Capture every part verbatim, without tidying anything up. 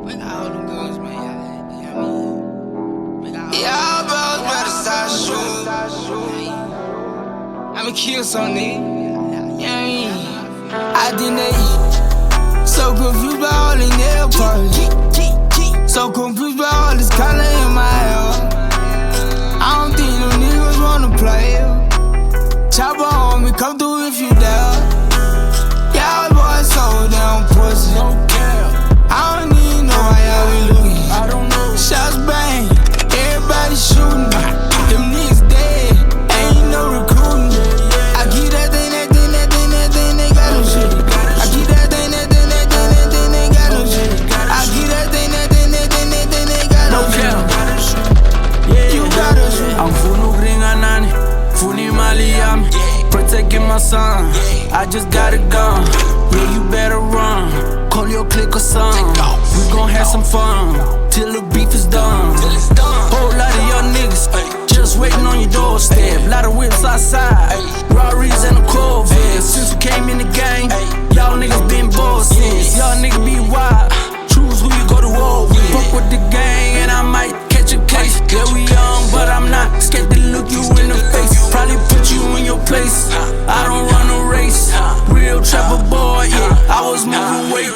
Y'all bros better start shooting. I'ma kill some niggas. Yeah, I didn't eat. So confused by all the nail polish. So confused by all this color in my hair. I don't think them niggas wanna play. Chopper on me, come through if you dare. Y'all boys so damn pussy. I don't even know why y'all be looking. I don't know. Shots bang, everybody shooting. Them niggas dead, ain't no recruiting. I keep that thing, that thing, that thing, that thing, they got no shit. I keep that thing, that thing, that thing, that thing, they got no shit. I keep that thing, that thing, that thing, that thing, they got no shit. You gotta shoot. I'm funu gringa nani, funi Miami, protecting my son. I just got a gun, yeah, you better run. Call your clique or something. We gon' have some fun till the beef is done. Whole lot of y'all niggas just waiting on your doorstep. Lot of whips outside, Rarries and a Corvette. Since we came in the game, y'all niggas been bored since. Y'all niggas be wild, choose who you go to war with. Fuck with the gang and I might catch a case. Yeah, we young, but I'm not scared to look you in the face. Probably put you in your place. I don't run a race. Real trapper boy, yeah, I was moving weight.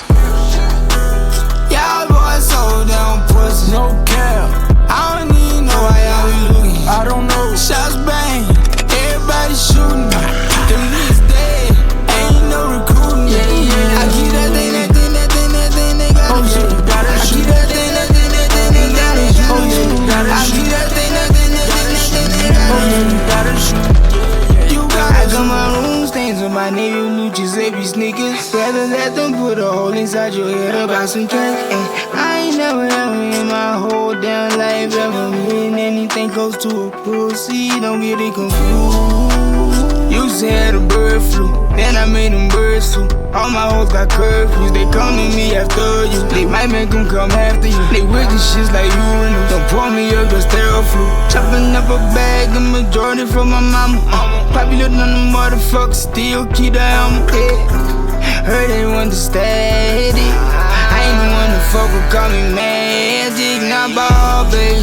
Y'all boys so damn pussy. No cap, I don't even know why y'all be looking. I don't know. Shots bang, everybody shooting. Them niggas dead, ain't no recruiting. Yeah, yeah. I keep that thing, that thing, that thing, that thing, they got Oh no shit, shit. you gotta I shoot. keep that thing, that thing, that thing, they got no shit. Oh yeah, you gotta I shoot. keep that thing, that thing, that thing, that thing, they got Oh no yeah, shit. you gotta shoot. You got I got my room stains on my navy blue Giuseppe sneakers. Rather let them put a hole inside your head about some cash. And I ain't never ever in my whole damn life ever been anything close to a pussy. Don't get it confused. Used to have a bird flu, then I made them birds too. All my hoes got curfews, they come to me after you. They might make them come after you. They wicked shits like you and them. Don't pour me up, just sterile flu. Chopping up a bag, a majority from my mama. Uh, popular than the motherfucker, still keep the helmet. Yeah. Heard they want to steady. I ain't the one to fuck with, call me magic, not ball, baby.